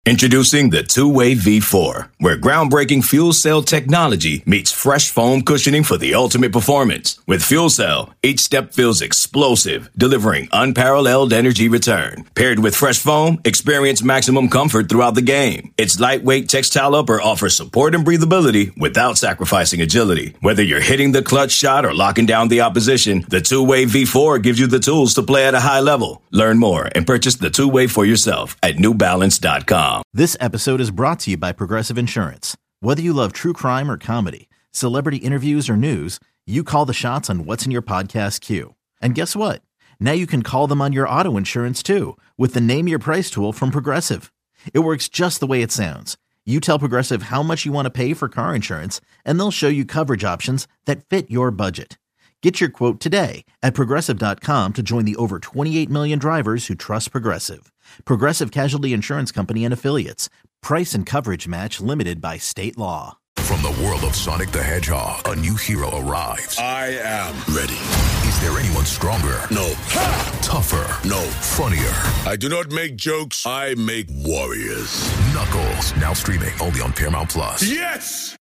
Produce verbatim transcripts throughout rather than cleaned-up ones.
Introducing the Two-Way V four, where groundbreaking fuel cell technology meets fresh foam cushioning for the ultimate performance. With Fuel Cell, each step feels explosive, delivering unparalleled energy return. Paired with fresh foam, experience maximum comfort throughout the game. Its lightweight textile upper offers support and breathability without sacrificing agility. Whether you're hitting the clutch shot or locking down the opposition, the Two-Way V four gives you the tools to play at a high level. Learn more and purchase the Two-Way for yourself at new balance dot com. This episode is brought to you by Progressive Insurance. Whether you love true crime or comedy, celebrity interviews or news, you call the shots on what's in your podcast queue. And guess what? Now you can call them on your auto insurance too with the Name Your Price tool from Progressive. It works just the way it sounds. You tell Progressive how much you want to pay for car insurance, and they'll show you coverage options that fit your budget. Get your quote today at Progressive dot com to join the over twenty-eight million drivers who trust Progressive. Progressive Casualty Insurance Company and Affiliates. Price and coverage match limited by state law. From the world of Sonic the Hedgehog, a new hero arrives. I am ready. Is there anyone stronger? No. Ha! Tougher? No. Funnier? I do not make jokes. I make warriors. Knuckles, now streaming only on Paramount Plus. Yes!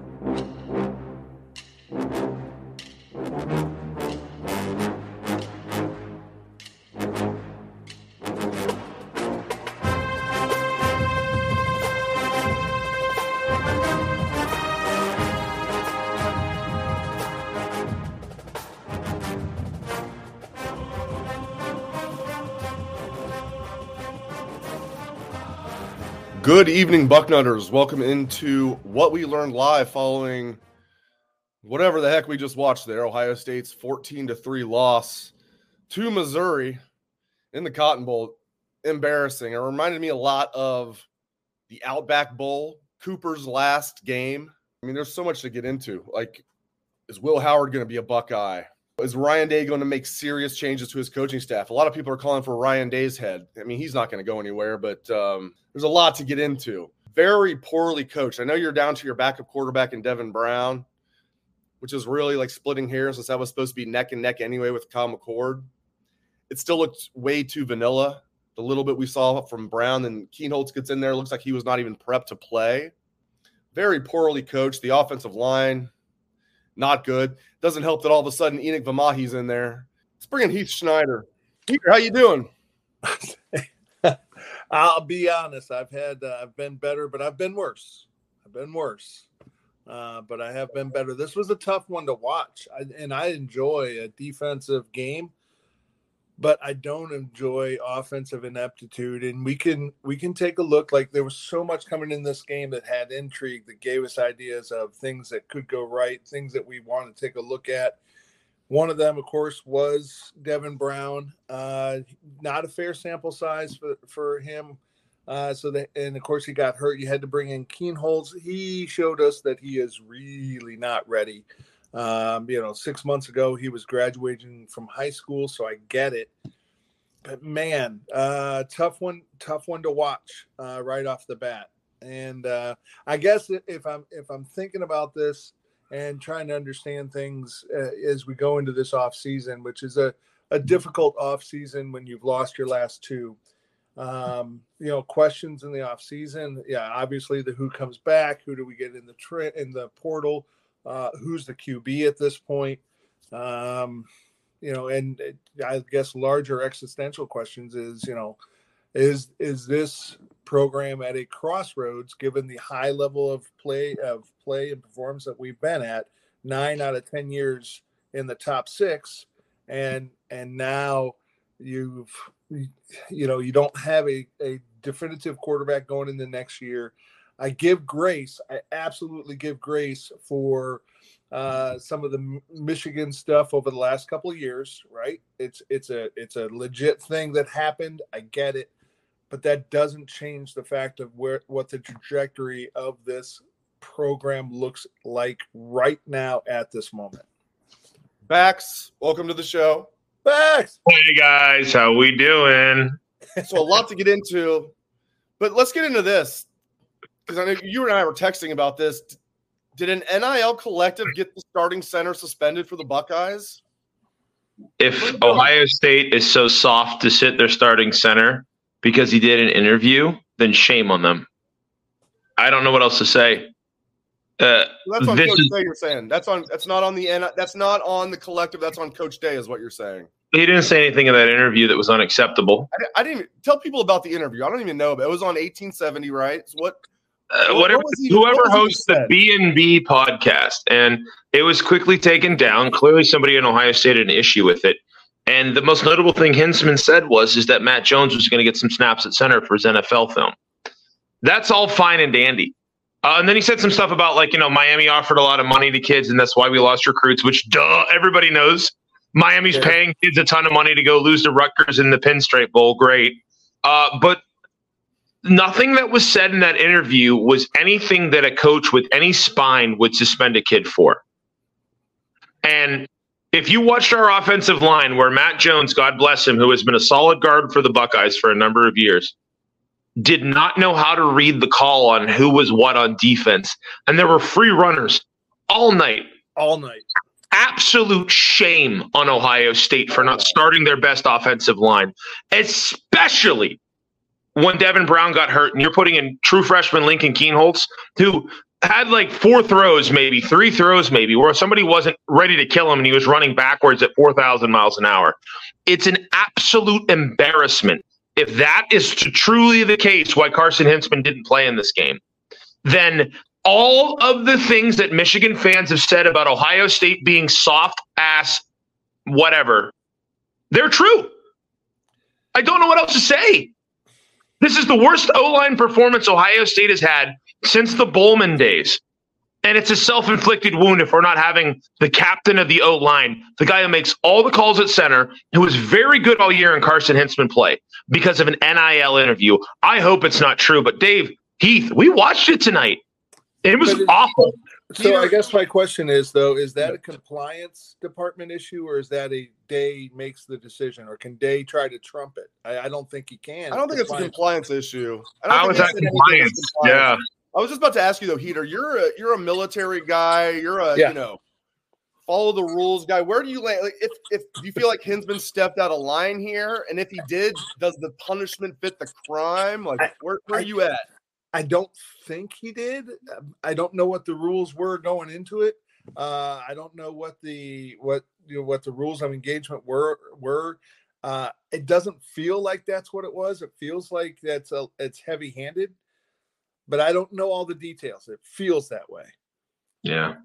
Good evening, Bucknutters. Welcome into What We Learned Live following whatever the heck we just watched there. Ohio State's fourteen to three loss to Missouri in the Cotton Bowl. Embarrassing. It reminded me a lot of the Outback Bowl, Cooper's last game. I mean, there's so much to get into. Like, is Will Howard going to be a Buckeye? Is Ryan Day going to make serious changes to his coaching staff? A lot of people are calling for Ryan Day's head. I mean, he's not going to go anywhere, but um, there's a lot to get into. Very poorly coached. I know you're down to your backup quarterback in Devin Brown, which is really like splitting hairs since that was supposed to be neck and neck anyway with Kyle McCord. It still looks way too vanilla. The little bit we saw from Brown, and Keenholz gets in there. Looks like he was not even prepped to play. Very poorly coached. The offensive line, not good. Doesn't help that all of a sudden Enoch Vamahi's in there. Let's bring in Heath Schneider. Heath, how you doing? I'll be honest. I've had uh, I've been better, but I've been worse. I've been worse, uh, but I have been better. This was a tough one to watch, I, and I enjoy a defensive game, but I don't enjoy offensive ineptitude. And we can we can take a look. Like, there was so much coming in this game that had intrigue, that gave us ideas of things that could go right, things that we want to take a look at. One of them, of course, was Devin Brown. Uh, not a fair sample size for, for him. Uh, so that, and of course, he got hurt. You had to bring in Keenholz. He showed us that he is really not ready. Um, you know, six months ago, he was graduating from high school, so I get it. But man, uh, tough one, tough one to watch uh, right off the bat. And uh, I guess if I'm if I'm thinking about this and trying to understand things uh, as we go into this off season, which is a, a difficult off season when you've lost your last two. Um, you know, questions in the off season. Yeah, obviously the who comes back, who do we get in the tri- in the portal, uh, who's the Q B at this point. Um, you know, and I guess larger existential questions is, you know, is is this program at a crossroads given the high level of play of play and performance that we've been at, nine out of ten years in the top six, and and now you've you know you don't have a, a definitive quarterback going in the next year. I give grace. I absolutely give grace for uh, some of the Michigan stuff over the last couple of years. Right? It's it's a it's a legit thing that happened. I get it, but that doesn't change the fact of where what the trajectory of this program looks like right now at this moment. Bax, welcome to the show. Bax. Hey guys, how we doing? So a lot to get into, but let's get into this, because I know you and I were texting about this. Did an N I L collective get the starting center suspended for the Buckeyes? If Ohio State is so soft to sit their starting center because he did an interview, then shame on them. I don't know what else to say. Uh, that's on this Coach is, Day. You're saying that's on. That's not on the end. That's not on the collective. That's on Coach Day, is what you're saying. he didn't say anything in that interview that was unacceptable. I, I didn't even tell people about the interview. I don't even know, but it was on eighteen seventy, right? So what? Uh, what whatever, was he- whoever what was he hosts the said? B and B podcast, and it was quickly taken down. Clearly, somebody in Ohio State had an issue with it. And the most notable thing Hinsman said was is that Matt Jones was going to get some snaps at center for his N F L film. That's all fine and dandy. Uh, and then he said some stuff about, like, you know, Miami offered a lot of money to kids, and that's why we lost recruits, which, duh, everybody knows. Miami's Yeah. paying kids a ton of money to go lose to Rutgers in the Pinstripe Bowl. Great. Uh, but nothing that was said in that interview was anything that a coach with any spine would suspend a kid for. And if you watched our offensive line, where Matt Jones, God bless him, who has been a solid guard for the Buckeyes for a number of years, did not know how to read the call on who was what on defense. And there were free runners all night. all night. Absolute shame on Ohio State for not starting their best offensive line, especially when Devin Brown got hurt and you're putting in true freshman Lincoln Kienholz, who had like four throws, maybe three throws, maybe where somebody wasn't ready to kill him and he was running backwards at four thousand miles an hour. It's an absolute embarrassment. If that is t- truly the case, why Carson Hinsman didn't play in this game, then all of the things that Michigan fans have said about Ohio State being soft ass, whatever, they're true. I don't know what else to say. This is the worst O-line performance Ohio State has had since the Bowman days. And it's a self-inflicted wound if we're not having the captain of the O-line, the guy who makes all the calls at center, who was very good all year in Carson Hinsman play because of an N I L interview. I hope it's not true. But Dave, Heath, we watched it tonight. It was But it- awful. So I guess my question is, though, is that a compliance department issue, or is that a Day makes the decision, or can Day try to trump it? I, I don't think he can. I don't think it's a compliance issue. I don't How think is they that said anything compliance? was compliance. Yeah. I was just about to ask you though, Heater. You're a you're a military guy. You're a Yeah. you know follow the rules guy. Where do you land? Like, if if you feel like Hinsman stepped out of line here, and if he did, does the punishment fit the crime? Like, I- where where I- are you at? I don't think he did. I don't know what the rules were going into it. Uh, I don't know what the what you know, what the rules of engagement were were. Uh, it doesn't feel like that's what it was. It feels like that's a it's heavy handed, but I don't know all the details. It feels that way. Yeah.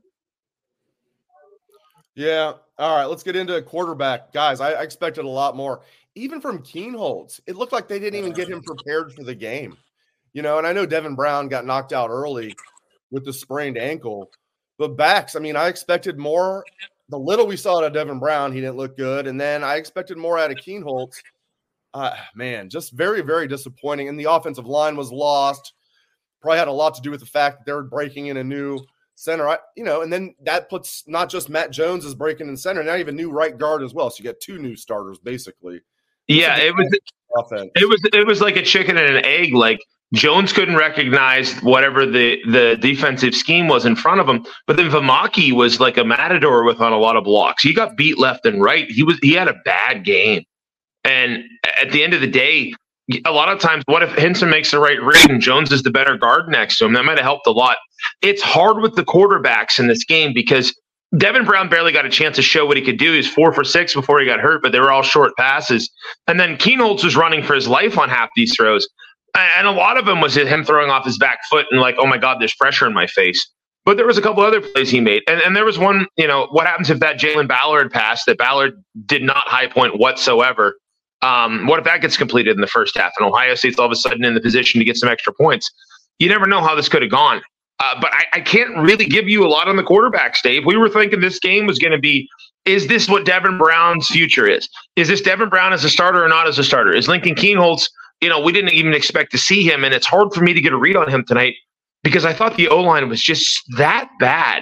Yeah. All right. Let's get into quarterback, guys. I, I expected a lot more, even from Kienholz. It looked like they didn't even get him prepared for the game. You know, and I know Devin Brown got knocked out early with the sprained ankle, but backs, I mean, I expected more. The little we saw out of Devin Brown, he didn't look good. And then I expected more out of Kienholz. Uh, man, just very, very disappointing. And the offensive line was lost. Probably had a lot to do with the fact that they were breaking in a new center. I, you know, and then that puts not just Matt Jones as breaking in center, now you have a new right guard as well. So you get two new starters, basically. Yeah, it was Offense. it was it was like a chicken and an egg. Like, Jones couldn't recognize whatever the, the defensive scheme was in front of him, but then Vamaki was like a matador with on a lot of blocks. He got beat left and right. He was he had a bad game, and at the end of the day, a lot of times, what if Hinson makes the right read and Jones is the better guard next to him? That might have helped a lot. It's hard with the quarterbacks in this game because Devin Brown barely got a chance to show what he could do. He was four for six before he got hurt, but they were all short passes. And then Kienholz was running for his life on half these throws. And a lot of them was him throwing off his back foot and like, oh my God, there's pressure in my face. But there was a couple other plays he made. And, and there was one, you know, what happens if that Jalen Ballard pass that Ballard did not high point whatsoever? Um, what if that gets completed in the first half and Ohio State's all of a sudden in the position to get some extra points? You never know how this could have gone. Uh, but I, I can't really give you a lot on the quarterbacks, Dave. We were thinking this game was going to be, is this what Devin Brown's future is? Is this Devin Brown as a starter or not as a starter? Is Lincoln Kienholz, you know, we didn't even expect to see him, and it's hard for me to get a read on him tonight because I thought the O-line was just that bad.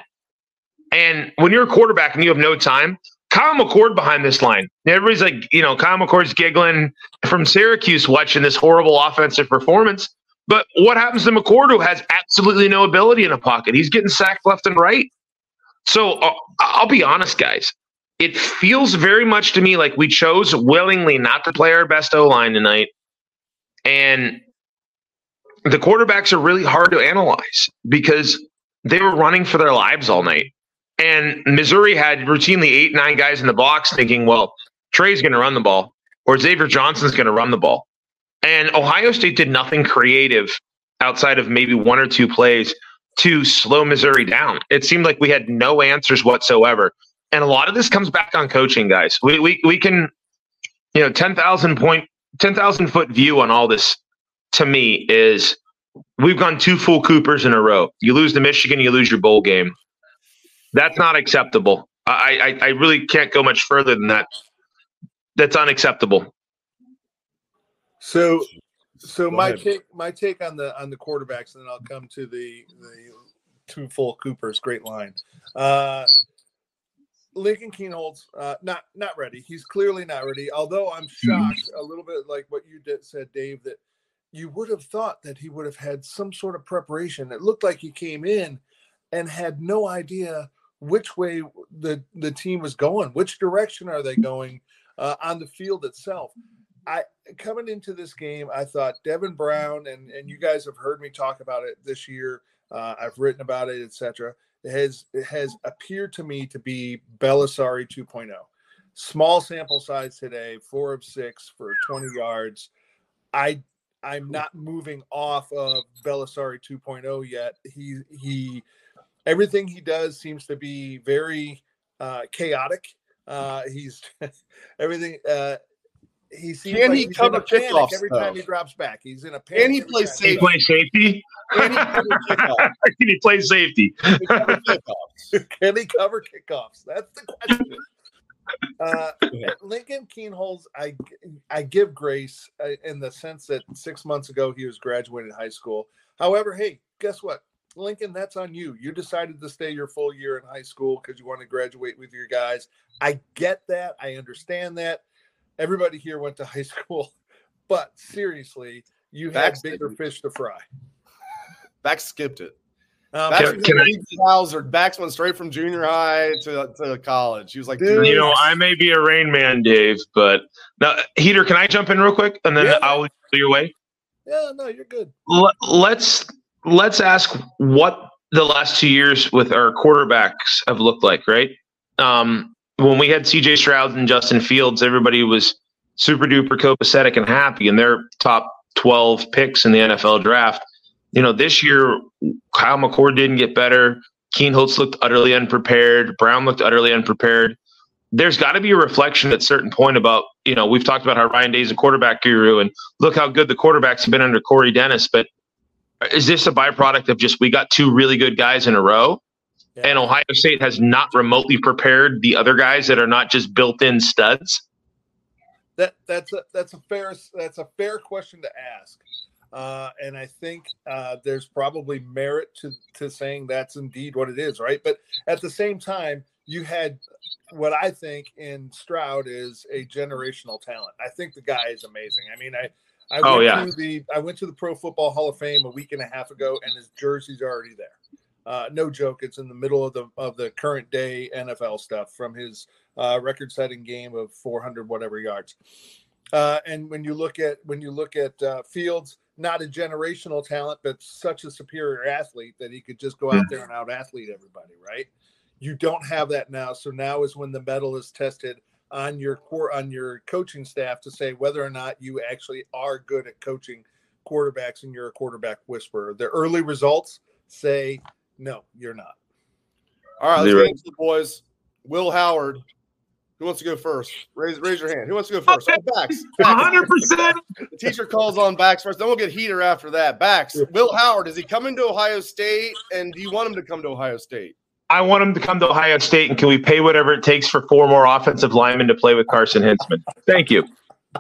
And when you're a quarterback and you have no time, Kyle McCord behind this line. Everybody's like, you know, Kyle McCord's giggling from Syracuse watching this horrible offensive performance. But what happens to McCord, who has absolutely no ability in a pocket? He's getting sacked left and right. So uh, I'll be honest, guys. It feels very much to me like we chose willingly not to play our best O-line tonight. And the quarterbacks are really hard to analyze because they were running for their lives all night. And Missouri had routinely eight, nine guys in the box thinking, well, Trey's going to run the ball or Xavier Johnson's going to run the ball. And Ohio State did nothing creative outside of maybe one or two plays to slow Missouri down. It seemed like we had no answers whatsoever. And a lot of this comes back on coaching, guys. We we we can, you know, ten thousand point, ten thousand foot view on all this to me is we've gone two full Coopers in a row. You lose to Michigan, you lose your bowl game. That's not acceptable. I, I, I really can't go much further than that. That's unacceptable. So, so Go my ahead. take, my take on the on the quarterbacks, and then I'll come to the the two full Coopers. Great line. Uh, Lincoln Kienholz, uh, not not ready. He's clearly not ready. Although I'm shocked a little bit, like what you did, said, Dave, that you would have thought that he would have had some sort of preparation. It looked like he came in and had no idea which way the the team was going, which direction are they going uh, on the field itself. I coming into this game, I thought Devin Brown, and and you guys have heard me talk about it this year. Uh, I've written about it, et cetera. It has it has appeared to me to be Belisari two point oh. Small sample size today, four of six for twenty yards. I I'm not moving off of Belisari two point oh yet. He he everything he does seems to be very uh, chaotic. Uh, he's everything. Uh, he seems Can like he he's cover in a panic kickoffs, every though? time he drops back. He's in a panic. Can he every play time. Can he safety? play safety? Can he cover kickoffs? Can he play safety? Can he cover kickoffs? Can he cover kickoffs? That's the question. Uh, Lincoln Kienholz, I I give grace uh, in the sense that six months ago he was graduating high school. However, hey, guess what, Lincoln? That's on you. You decided to stay your full year in high school because you want to graduate with your guys. I get that. I understand that. Everybody here went to high school, but seriously, you had Bax bigger didn't. fish to fry. Bax skipped it. Um, Bax Can- can I- Bowser. Bax went straight from junior high to, to college. He was like, Dude. You know, I may be a Rain Man, Dave, but now, Heater, can I jump in real quick and then Yeah. I'll lead your way? yeah, no, you're good. L- let's let's ask what the last two years with our quarterbacks have looked like, right? Um, when we had C J Stroud and Justin Fields, everybody was super duper copacetic and happy, and they're top twelve picks in the N F L draft. You know, this year, Kyle McCord didn't get better. Kienholz looked utterly unprepared. Brown looked utterly unprepared. There's got to be a reflection at a certain point about, you know, we've talked about how Ryan Day's a quarterback guru, and look how good the quarterbacks have been under Corey Dennis. But is this a byproduct of just we got two really good guys in a row, Yeah. and Ohio State has not remotely prepared the other guys that are not just built-in studs? That that's a that's a fair that's a fair question to ask, uh, and I think uh, there's probably merit to to saying that's indeed what it is, right? But at the same time, you had what I think in Stroud is a generational talent. I think the guy is amazing. I mean, I I Oh, went yeah. to the I went to the Pro Football Hall of Fame a week and a half ago, and his jersey's already there. Uh, no joke. It's in the middle of the of the current day N F L stuff from his uh, record-setting game of four hundred whatever yards. Uh, and when you look at when you look at uh, Fields, not a generational talent, but such a superior athlete that he could just go out there and out-athlete everybody. Right? You don't have that now. So now is when the metal is tested on your core on your coaching staff to say whether or not you actually are good at coaching quarterbacks and you're a quarterback whisperer. The early results say. No, you're not. All right, let's Zero. get into the boys. Will Howard. Who wants to go first? Raise raise your hand. Who wants to go first? Oh, Bax. one hundred percent. The teacher calls on Bax first. Then we'll get Heater after that. Bax. Will Howard, is he coming to Ohio State? And do you want him to come to Ohio State? I want him to come to Ohio State, and can we pay whatever it takes for four more offensive linemen to play with Carson Hintzman? Thank you.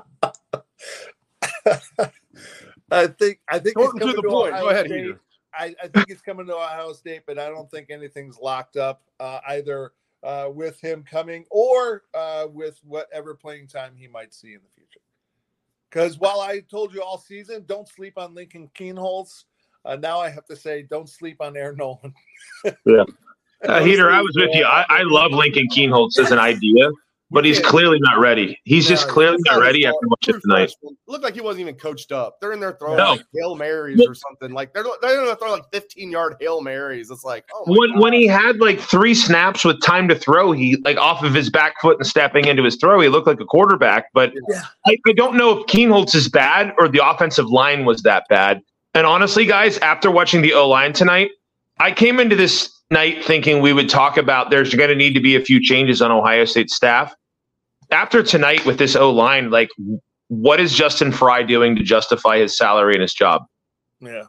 I think I think Short he's and to coming the to point. Ohio Go ahead, State. Heater. I, I think he's coming to Ohio State, but I don't think anything's locked up uh, either uh, with him coming or uh, with whatever playing time he might see in the future. Because while I told you all season, don't sleep on Lincoln Kienholz, uh, now I have to say, don't sleep on Aaron Nolan. Uh, Heater, I was with you. I, I love Lincoln Kienholz as an idea. but he's clearly not ready. He's Yeah, just clearly he's not not ready a after watching it tonight. It looked like he wasn't even coached up. They're in there throwing No. like Hail Marys or something. Like they're they're going to throw like fifteen yard Hail Marys. It's like, oh my When God. when he had like three snaps with time to throw, he like off of his back foot and stepping into his throw, he looked like a quarterback. But Yeah. I, I don't know if Kienholz is bad or the offensive line was that bad. And honestly, guys, after watching the O-line tonight, I came into this night thinking we would talk about there's going to need to be a few changes on Ohio State staff. After tonight with this O-line, like, what is Justin Fry doing to justify his salary and his job? Yeah.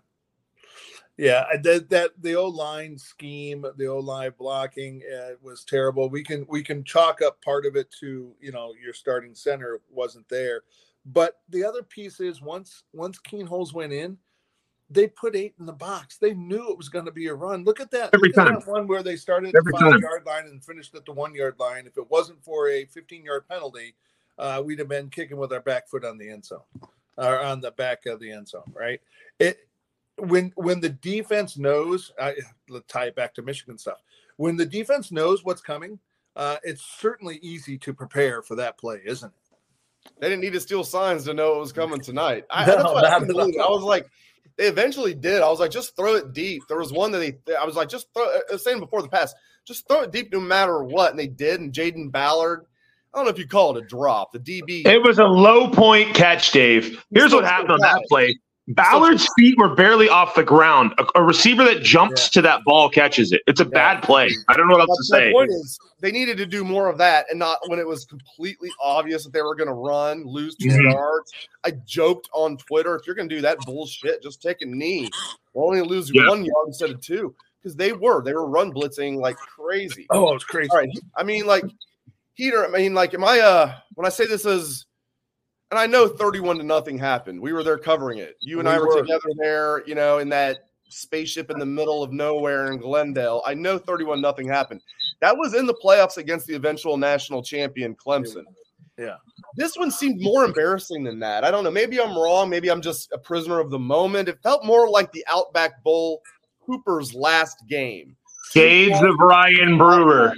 Yeah, that, that the O-line scheme, the O-line blocking uh, was terrible. We can we can chalk up part of it to, you know, your starting center wasn't there. But the other piece is once once Kienholz went in, they put eight in the box. They knew it was going to be a run. Look at that. Every Look at time. that one where they started at Every the time. five-yard line and finished at the one-yard line. If it wasn't for a fifteen-yard penalty, uh, we'd have been kicking with our back foot on the end zone, or on the back of the end zone, right? It when when the defense knows, I, let's tie it back to Michigan stuff. When the defense knows what's coming, uh, it's certainly easy to prepare for that play, isn't it? They didn't need to steal signs to know it was coming tonight. I, No, that's what I, not couldn't at all. believe it. I was like, they eventually did. I was like, just throw it deep. There was one that they, I was like, just throw. I was saying before the pass, just throw it deep no matter what, and they did. And Jaden Ballard, I don't know if you call it a drop. The D B. It was a low point catch, Dave. Here's what happened on that play. Ballard's feet were barely off the ground. A, a receiver that jumps Yeah. to that ball catches it. It's a Yeah. bad play. I don't know what else to My say. point is, they needed to do more of that, and not when it was completely obvious that they were going to run, lose two Mhm. yards. I joked on Twitter, if you're going to do that bullshit, just take a knee. We'll only lose Yeah. one yard instead of two, because they were they were run blitzing like crazy. Oh, it was crazy. All right, I mean, like Heater. I mean, like, am I? Uh, when I say this as, and I know thirty-one to nothing happened. We were there covering it. You and We I were, were. together there, you know, in that spaceship in the middle of nowhere in Glendale. I know thirty-one nothing happened. That was in the playoffs against the eventual national champion Clemson. Yeah. This one seemed more embarrassing than that. I don't know. Maybe I'm wrong. Maybe I'm just a prisoner of the moment. It felt more like the Outback Bowl Hooper's last game. Shades of Ryan Brewer.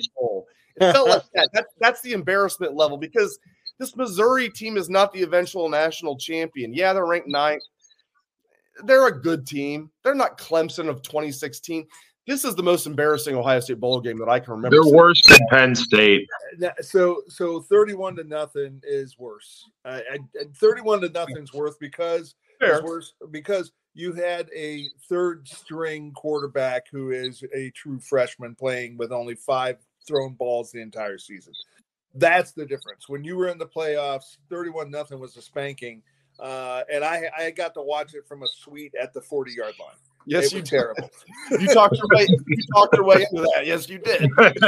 It felt like that. that. That's the embarrassment level, because this Missouri team is not the eventual national champion. Yeah, they're ranked ninth. They're a good team. They're not Clemson of twenty sixteen. This is the most embarrassing Ohio State bowl game that I can remember. They're seeing. worse than Penn State. That- So so thirty-one to nothing is worse. Uh, I, I- thirty-one to nothing's worse because Fair. it's worse because you had a third string quarterback who is a true freshman playing with only five thrown balls the entire season. That's the difference. When you were in the playoffs, thirty-one nothing was a spanking, uh, and I I got to watch it from a suite at the forty-yard line. Yes, It you was did. terrible. You talked your way. You talked your way into that. Yes, you did.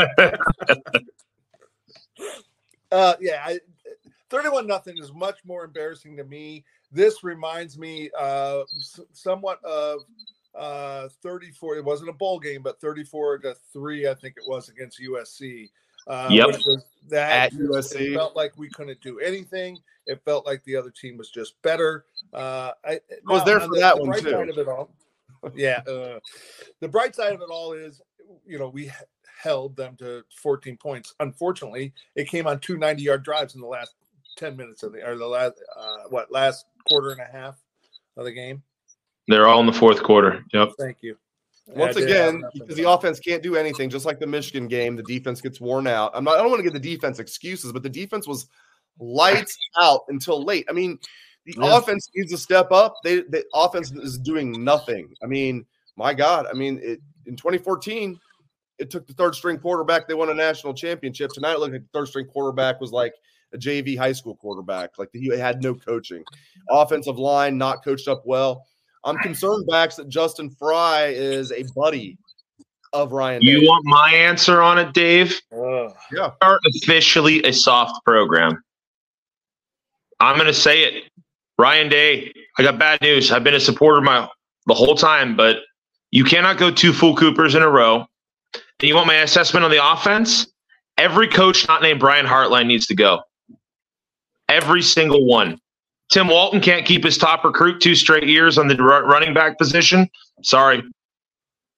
Uh, yeah, I, thirty-one nothing is much more embarrassing to me. This reminds me uh, s- somewhat of uh, thirty-four. It wasn't a bowl game, but thirty-four to three, I think it was, against U S C. Uh, Yep. which was that At just- U S C. It felt like we couldn't do anything. It felt like the other team was just better. Uh, I, was now, there on for the- that the one, bright too. side of it all, yeah. Uh, the bright side of it all is, you know, we held them to fourteen points. Unfortunately, it came on two ninety-yard drives in the last ten minutes of the or the last uh, what last quarter and a half of the game. They're all in the fourth quarter. Yep. Thank you. Once I did have again, nothing because to the offense can't do anything, just like the Michigan game, the defense gets worn out. I'm not. I don't want to give the defense excuses, but the defense was lights out until late. I mean, the Yeah. offense needs to step up. They the offense is doing nothing. I mean, my God. I mean, it, in twenty fourteen, it took the third string quarterback. They won a national championship. Tonight, it looked like the third string quarterback was like a J V high school quarterback. Like he had no coaching. Offensive line not coached up well. I'm concerned, Bax, that Justin Fry is a buddy of Ryan You Day. want my answer on it, Dave? Ugh. Yeah. Are officially a soft program. I'm going to say it. Ryan Day, I got bad news. I've been a supporter my the whole time, but you cannot go two full Coopers in a row. And you want my assessment on the offense? Every coach not named Brian Hartline needs to go. Every single one. Tim Walton can't keep his top recruit two straight years on the r- running back position. Sorry.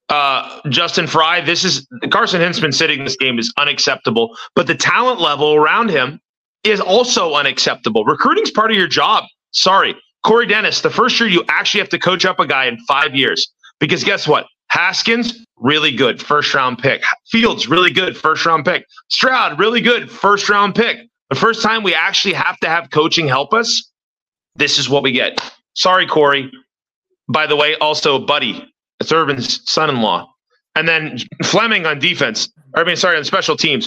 Uh, Justin Fry, this is Carson Hintzman sitting this game is unacceptable, but the talent level around him is also unacceptable. Recruiting's part of your job. Sorry. Corey Dennis, the first year you actually have to coach up a guy in five years. Because guess what? Haskins, really good, first round pick. Fields, really good, first round pick. Stroud, really good, first round pick. The first time we actually have to have coaching help us, this is what we get. Sorry, Corey. By the way, also Buddy. It's Urban's son-in-law. And then Fleming on defense. Or, I mean, sorry, on special teams.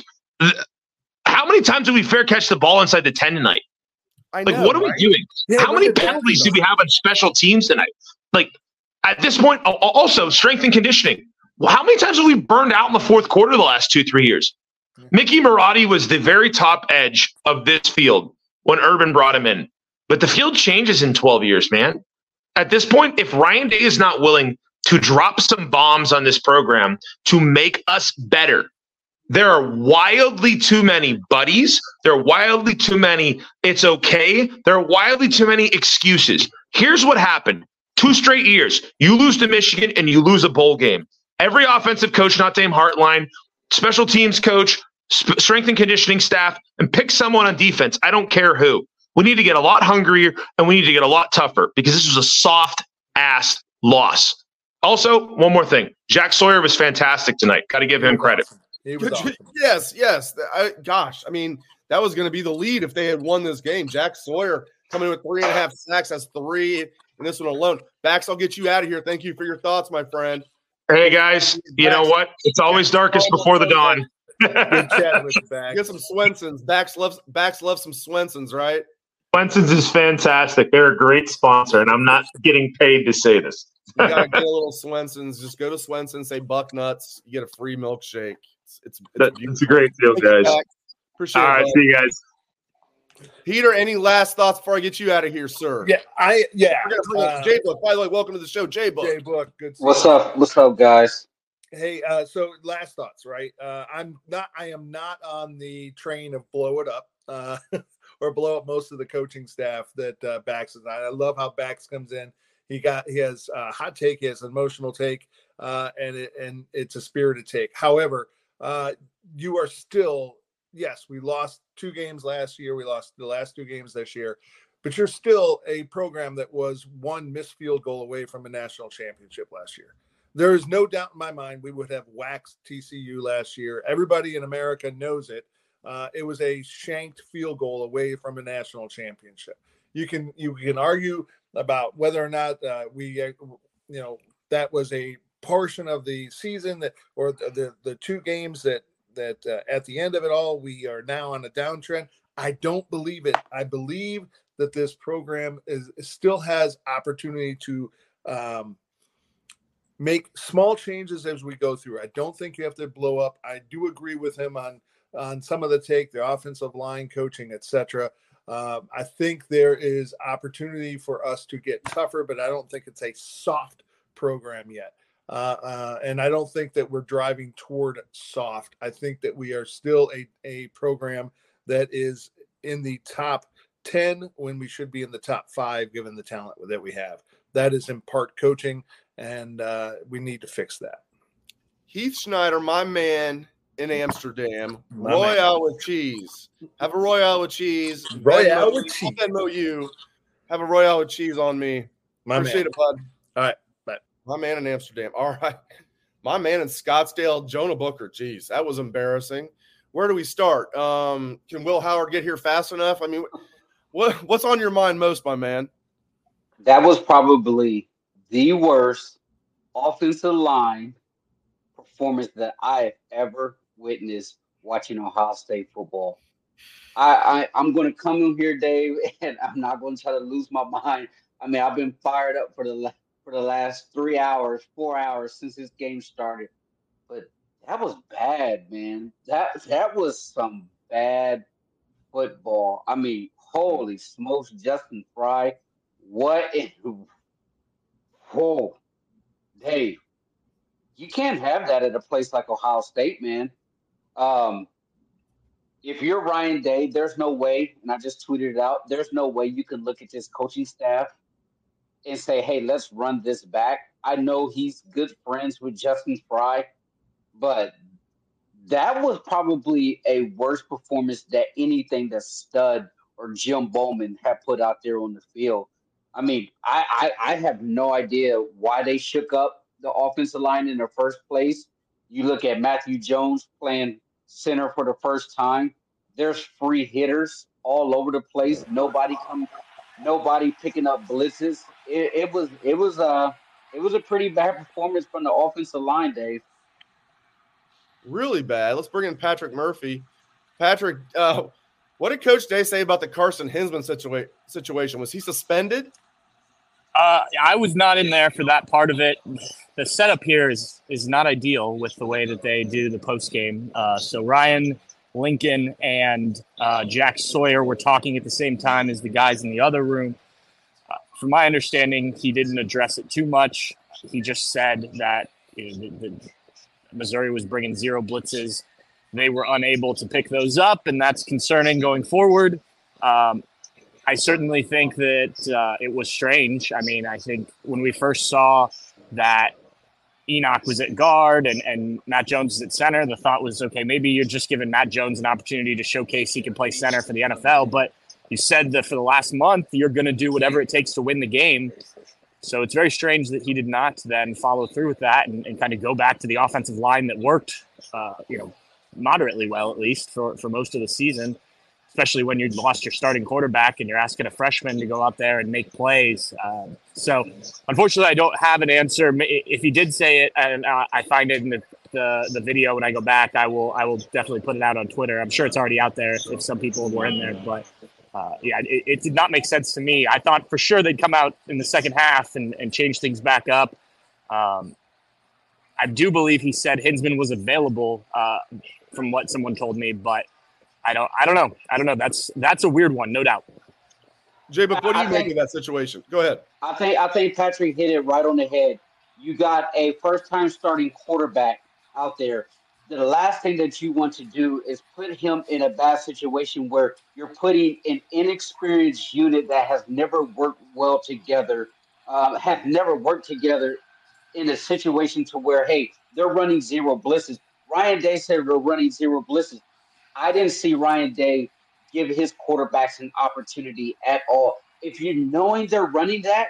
How many times did we fair catch the ball inside the ten tonight? I Like, know, what are right? we doing? Yeah, How look many at that, penalties though. do we have on special teams tonight? Like, at this point, al- also, strength and conditioning. Well, how many times have we burned out in the fourth quarter the last two, three years? Mickey Marotti was the very top edge of this field when Urban brought him in. But the field changes in twelve years, man. At this point, if Ryan Day is not willing to drop some bombs on this program to make us better, there are wildly too many buddies. There are wildly too many, it's okay. There are wildly too many excuses. Here's what happened. Two straight years. You lose to Michigan and you lose a bowl game. Every offensive coach, not Dame Hartline, special teams coach, sp- strength and conditioning staff, and pick someone on defense. I don't care who. We need to get a lot hungrier and we need to get a lot tougher because this was a soft-ass loss. Also, one more thing. Jack Sawyer was fantastic tonight. Got to give him credit. He was Could you- awesome. Yes, yes. I, gosh, I mean, that was going to be the lead if they had won this game. Jack Sawyer coming in with three and a half sacks. That's three in this one alone. Bax, I'll get you out of here. Thank you for your thoughts, my friend. Hey, guys, you know what? It's always darkest before the dawn. Good chatting with you back. Get some Swensons. Bax loves Bax loves some Swensons, right? Swenson's is fantastic. They're a great sponsor, and I'm not getting paid to say this. You gotta get a little Swensons. Just go to Swenson, say buck nuts. You get a free milkshake. It's it's, it's That- beautiful. It's a great deal, Thank you, guys. Bax. Appreciate All it. right, bud. see you guys. Peter, any last thoughts before I get you out of here, sir? Yeah, I yeah. We're gonna bring uh, up J Book. By the way, welcome to the show, J Book. Jay Book, good. to see What's you. up? What's up, guys? Hey, uh, so last thoughts, right? Uh, I'm not. I am not on the train of blow it up uh, or blow up most of the coaching staff that uh, Bax is on. I love how Bax comes in. He got he has a hot take, he has an emotional take, uh, and it, and it's a spirited take. However, uh, you are still yes. We lost two games last year. We lost the last two games this year, but you're still a program that was one missed field goal away from a national championship last year. There is no doubt in my mind we would have waxed T C U last year. Everybody in America knows it. Uh, it was a shanked field goal away from a national championship. You can you can argue about whether or not uh, we, uh, you know, that was a portion of the season that, or the the, the two games that that uh, at the end of it all we are now on a downtrend. I don't believe it. I believe that this program is still has opportunity to. Um, Make small changes as we go through. I don't think you have to blow up. I do agree with him on on some of the take, the offensive line coaching, et cetera. Um, I think there is opportunity for us to get tougher, but I don't think it's a soft program yet. Uh, uh, and I don't think that we're driving toward soft. I think that we are still a, a program that is in the top ten when we should be in the top five, given the talent that we have. That is in part coaching. And uh, we need to fix that. Heath Schneider, my man in Amsterdam. My Royale with cheese. Have a Royale with cheese. Royale Venmo- with cheese. I'll Venmo you. Have a Royale with cheese on me. My Appreciate man. it, bud. All right. Bye. My man in Amsterdam. All right. My man in Scottsdale, Jonah Booker. Jeez, that was embarrassing. Where do we start? Um, can Will Howard get here fast enough? I mean, what what's on your mind most, my man? That was probably the worst offensive line performance that I have ever witnessed watching Ohio State football. I, I, I'm going to come in here, Dave, and I'm not going to try to lose my mind. I mean, I've been fired up for the la- for the last three hours, four hours since this game started. But that was bad, man. That that was some bad football. I mean, holy smokes, Justin Fry. What in Whoa, Dave, you can't have that at a place like Ohio State, man. Um, if you're Ryan Day, there's no way, and I just tweeted it out, there's no way you can look at this coaching staff and say, hey, let's run this back. I know he's good friends with Justin Fry, but that was probably a worse performance than anything that Stud or Jim Bowman have put out there on the field. I mean, I, I, I have no idea why they shook up the offensive line in the first place. You look at Matthew Jones playing center for the first time. There's free hitters all over the place. Nobody come, nobody picking up blitzes. It, it was it was a it was a pretty bad performance from the offensive line, Dave. Really bad. Let's bring in Patrick Murphy. Patrick, uh, what did Coach Day say about the Carson Hinsman situa- situation? Was he suspended? Uh, I was not in there for that part of it. The setup here is is not ideal with the way that they do the post game. Uh, so Ryan, Lincoln, and uh, Jack Sawyer were talking at the same time as the guys in the other room. Uh, from my understanding, he didn't address it too much. He just said that you know, the, the Missouri was bringing zero blitzes. They were unable to pick those up, and that's concerning going forward. Um, I certainly think that uh, it was strange. I mean, I think when we first saw that Enoch was at guard and, and Matt Jones is at center, the thought was, okay, maybe you're just giving Matt Jones an opportunity to showcase he can play center for the N F L. But you said that for the last month, you're going to do whatever it takes to win the game. So it's very strange that he did not then follow through with that and, and kind of go back to the offensive line that worked, uh, you know, moderately well, at least for, for most of the season, especially when you lost your starting quarterback and you're asking a freshman to go out there and make plays. Um, so unfortunately, I don't have an answer. If he did say it and uh, I find it in the, the, the video when I go back, I will, I will definitely put it out on Twitter. I'm sure it's already out there if, if some people were in there, but Uh, yeah, it, it did not make sense to me. I thought for sure they'd come out in the second half and, and change things back up. Um, I do believe he said Hinsman was available, uh, from what someone told me, but I don't. I don't know. I don't know. That's that's a weird one, no doubt. Jay, but what do you I make think, of that situation? Go ahead. I think I think Patrick hit it right on the head. You got a first-time starting quarterback out there. The last thing that you want to do is put him in a bad situation where you're putting an inexperienced unit that has never worked well together, uh, have never worked together in a situation to where, hey, they're running zero blitzes. Ryan Day said they're running zero blitzes. I didn't see Ryan Day give his quarterbacks an opportunity at all. If you're knowing they're running that,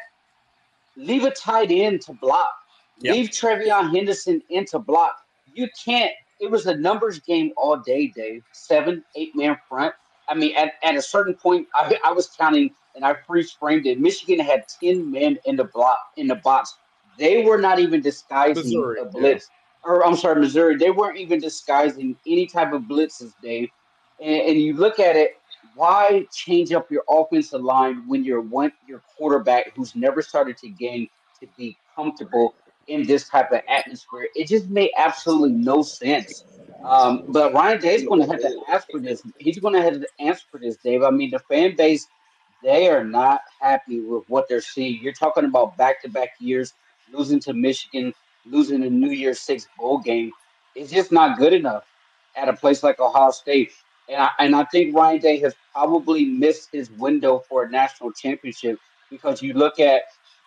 leave a tight end to block. Yep. Leave Trevion Henderson in to block. You can't. It was a numbers game all day, Dave. Seven, eight-man front. I mean, at, at a certain point, I, I was counting, and I freeze-framed it. Michigan had ten men in the block in the box. They were not even disguising Missouri, a blitz. Yeah. Or I'm sorry, Missouri. They weren't even disguising any type of blitzes, Dave. And, and you look at it, why change up your offensive line when you're one your quarterback who's never started to game to be comfortable in this type of atmosphere? It just made absolutely no sense. Um, but Ryan Day's going to have to ask for this. He's going to have to answer for this, Dave. I mean, the fan base, they are not happy with what they're seeing. You're talking about back-to-back years, losing to Michigan, losing the New Year's Six bowl game. It's just not good enough at a place like Ohio State. And I, and I think Ryan Day has probably missed his window for a national championship because you look at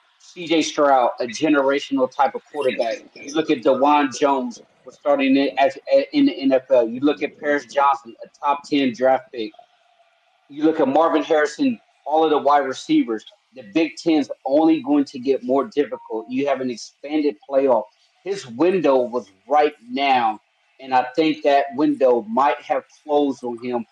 C J Stroud, a generational type of quarterback. You look at DeJuan Jones, was starting it as, in the N F L. You look at Paris Johnson, a top ten draft pick. You look at Marvin Harrison, all of the wide receivers. The Big Ten's only going to get more difficult. You have an expanded playoff. His window was right now, and I think that window might have closed on him.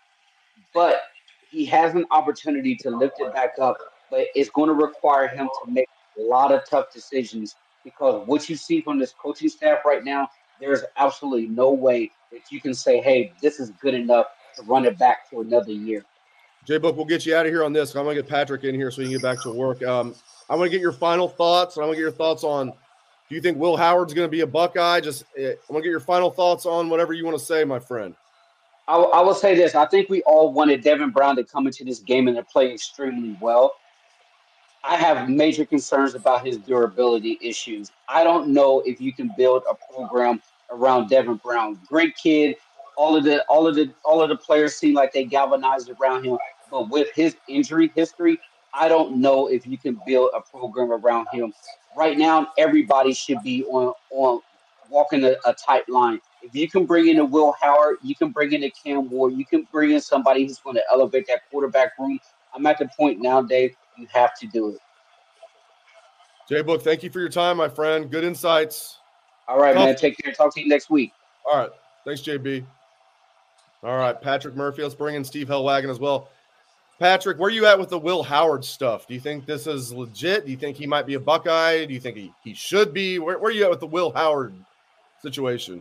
But he has an opportunity to lift it back up, but it's going to require him to make a lot of tough decisions because what you see from this coaching staff right now, there's absolutely no way that you can say, hey, this is good enough to run it back for another year. J-Book, we'll get you out of here on this. I'm going to get Patrick in here so you can get back to work. Um, I want to get your final thoughts, and I want to get your thoughts on, do you think Will Howard's going to be a Buckeye? Just uh, I want to get your final thoughts on whatever you want to say, my friend. I, I will say this. I think we all wanted Devin Brown to come into this game and to play extremely well. I have major concerns about his durability issues. I don't know if you can build a program around Devin Brown. Great kid. All of the all of the all of the players seem like they galvanized around him. But with his injury history, I don't know if you can build a program around him. Right now, everybody should be on on walking a, a tight line. If you can bring in a Will Howard, you can bring in a Cam Ward, you can bring in somebody who's going to elevate that quarterback room. I'm at the point now, Dave, you have to do it. J Book, thank you for your time, my friend. Good insights. All right, man. Take care. Talk to you next week. All right. Thanks, J B. All right, Patrick Murphy. Let's bring in Steve Hellwagon as well. Patrick, where are you at with the Will Howard stuff? Do you think this is legit? Do you think he might be a Buckeye? Do you think he, he should be? Where, where are you at with the Will Howard situation?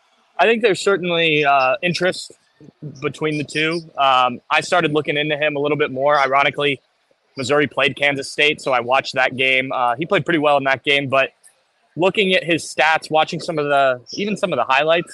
I think there's certainly uh, interest between the two. Um, I started looking into him a little bit more. Ironically, Missouri played Kansas State, so I watched that game. Uh, he played pretty well in that game, but looking at his stats, watching some of the, even some of the highlights,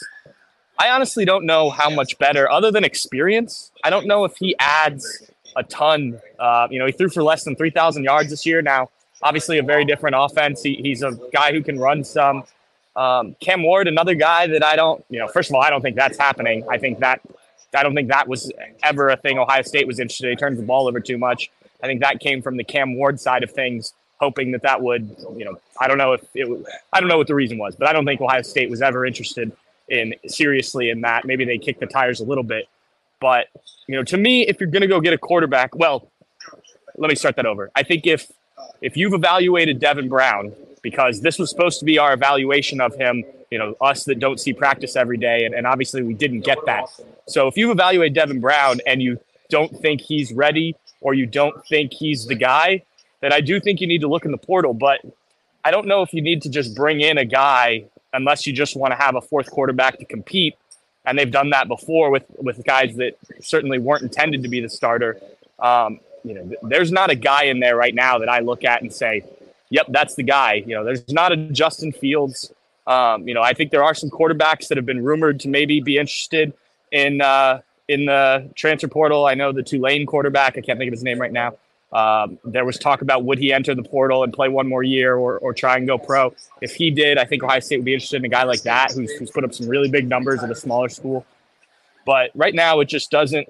I honestly don't know how much better, other than experience. I don't know if he adds a ton. Uh, you know, he threw for less than three thousand yards this year. Now, obviously a very different offense. He, he's a guy who can run some. Um, Cam Ward, another guy that I don't, you know, first of all, I don't think that's happening. I think that, I don't think that was ever a thing Ohio State was interested in. He turns the ball over too much. I think that came from the Cam Ward side of things, hoping that that would, you know, I don't know if it would, I don't know what the reason was, but I don't think Ohio State was ever interested in seriously in that. Maybe they kicked the tires a little bit. But, you know, to me, if you're going to go get a quarterback, well, let me start that over. I think if if you've evaluated Devin Brown, because this was supposed to be our evaluation of him, you know, us that don't see practice every day, and, and obviously we didn't get that. So if you've evaluated Devin Brown and you don't think he's ready or you don't think he's the guy, then I do think you need to look in the portal. But I don't know if you need to just bring in a guy unless you just want to have a fourth quarterback to compete. And they've done that before with, with guys that certainly weren't intended to be the starter. Um, you know, there's not a guy in there right now that I look at and say, yep, that's the guy. You know, there's not a Justin Fields. Um, you know, I think there are some quarterbacks that have been rumored to maybe be interested in uh, in the transfer portal. I know the Tulane quarterback, I can't think of his name right now. Um, there was talk about would he enter the portal and play one more year or, or try and go pro. If he did, I think Ohio State would be interested in a guy like that who's, who's put up some really big numbers at a smaller school. But right now it just doesn't,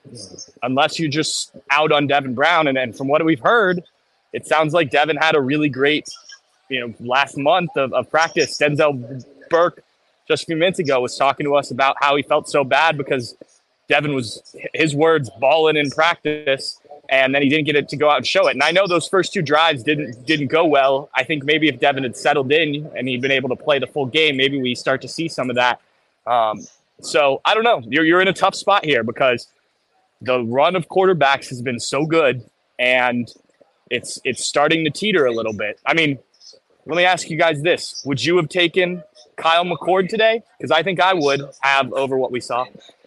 unless you're just out on Devin Brown. And, and from what we've heard, it sounds like Devin had a really great, you know, last month of, of practice. Denzel Burke just a few minutes ago was talking to us about how he felt so bad because Devin was, his words, balling in practice. And then he didn't get it to go out and show it. And I know those first two drives didn't didn't go well. I think maybe if Devin had settled in and he'd been able to play the full game, maybe we start to see some of that. Um, so I don't know. You're you're in a tough spot here because the run of quarterbacks has been so good, and it's it's starting to teeter a little bit. I mean, let me ask you guys this: would you have taken Kyle McCord today? Because I think I would have over what we saw.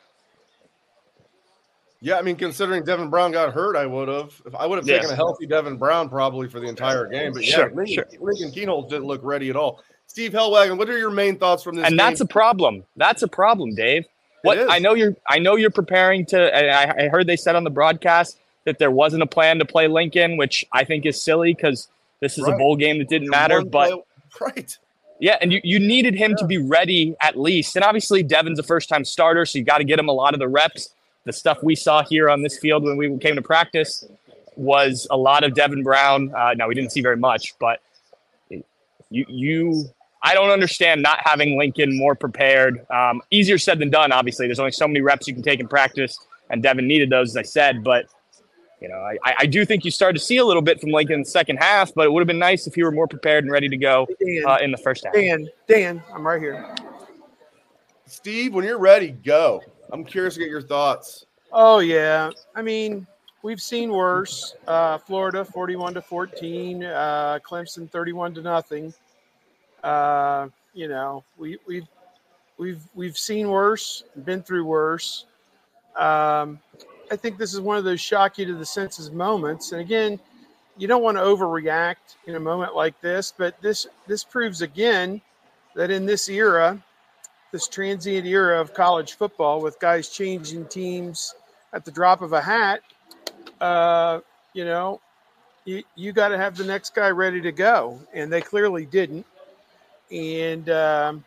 Yeah, I mean, considering Devin Brown got hurt, I would have. If I would have Yeah. taken a healthy Devin Brown probably for the entire game. But yeah, Sure, Lincoln, sure. Lincoln Keenholz didn't look ready at all. Steve Hellwagon, what are your main thoughts from this And game? that's a problem. That's a problem, Dave. What is. I know you're I know you're preparing to and I, I heard they said on the broadcast that there wasn't a plan to play Lincoln, which I think is silly because this is Right. a bowl game that didn't matter. One But play- right. yeah, and you, you needed him to be ready at least. And obviously Devin's a first-time starter, so you got to get him a lot of the reps. The stuff we saw here on this field when we came to practice was a lot of Devin Brown. Uh, now, we didn't see very much, but you, you, I don't understand not having Lincoln more prepared. Um, easier said than done, obviously. There's only so many reps you can take in practice, and Devin needed those, as I said. But, you know, I, I do think you started to see a little bit from Lincoln in the second half, but it would have been nice if he were more prepared and ready to go uh, in the first half. Dan, Dan, I'm right here. Steve, when you're ready, go. I'm curious to get your thoughts. Oh yeah, I mean we've seen worse. Uh, Florida forty-one to fourteen, uh, Clemson thirty-one to nothing. Uh, you know we we've we've we've seen worse, been through worse. Um, I think this is one of those shock you to the senses moments. And again, you don't want to overreact in a moment like this, but this this proves again that in this era, this transient era of college football with guys changing teams at the drop of a hat, uh, you know, you, you got to have the next guy ready to go. And they clearly didn't. And, um,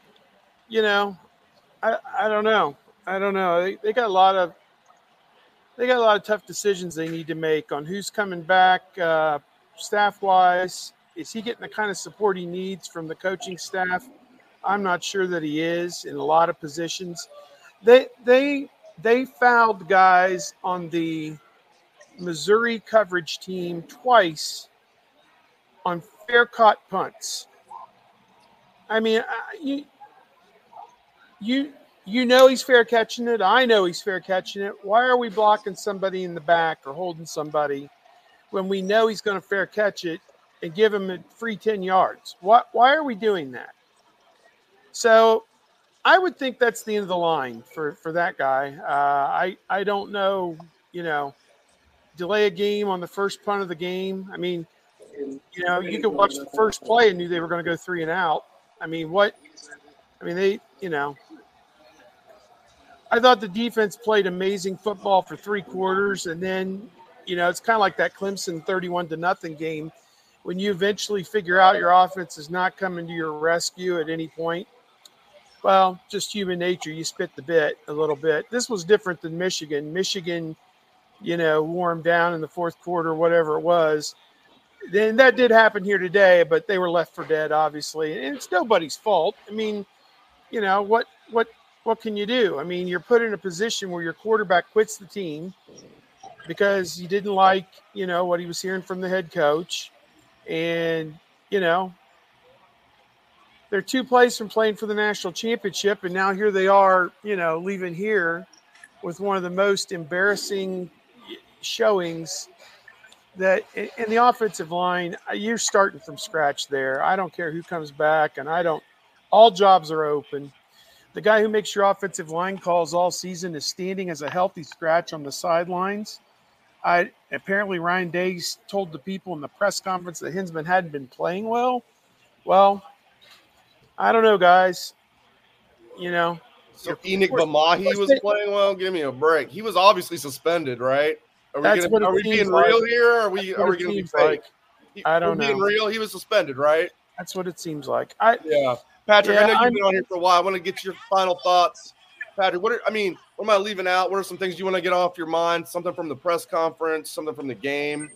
you know, I, I don't know. I don't know. They, they got a lot of they got a lot of tough decisions they need to make on who's coming back uh, staff-wise. Is he getting the kind of support he needs from the coaching staff? I'm not sure that he is in a lot of positions. They they they fouled guys on the Missouri coverage team twice on fair caught punts. I mean, you you you know he's fair catching it. I know he's fair catching it. Why are we blocking somebody in the back or holding somebody when we know he's going to fair catch it and give him a free ten yards? Why why are we doing that? So I would think that's the end of the line for, for that guy. Uh, I I don't know, you know, delay a game on the first punt of the game. I mean, you know, you could watch the first play and knew they were going to go three and out. I mean, what? I mean, they, you know, I thought the defense played amazing football for three quarters, and then, you know, it's kind of like that Clemson thirty-one to nothing game. When you eventually figure out your offense is not coming to your rescue at any point, well, just human nature, you spit the bit a little bit. This was different than Michigan. Michigan, you know, wore them down in the fourth quarter, whatever it was. Then that did happen here today, but they were left for dead, obviously. And it's nobody's fault. I mean, you know, what what what can you do? I mean, you're put in a position where your quarterback quits the team because he didn't like, you know, what he was hearing from the head coach. And, you know, they're two plays from playing for the national championship, and now here they are, you know, leaving here with one of the most embarrassing showings that in the offensive line. You're starting from scratch there. I don't care who comes back, and I don't – all jobs are open. The guy who makes your offensive line calls all season is standing as a healthy scratch on the sidelines. I apparently Ryan Day told the people in the press conference that Hinsman hadn't been playing well. Well, I don't know, guys. You know. So Enoch Bamahi was playing well. Give me a break. He was obviously suspended, right? Are we, That's gonna, are we being like. real here? Or are we That's are what we it going to be seems fake? like. I don't We're know. being real. He was suspended, right? That's what it seems like. I yeah, Patrick. Yeah, I know you've I'm- been on here for a while. I want to get your final thoughts, Patrick. What are, I mean, what am I leaving out? What are some things you want to get off your mind? Something from the press conference, something from the game.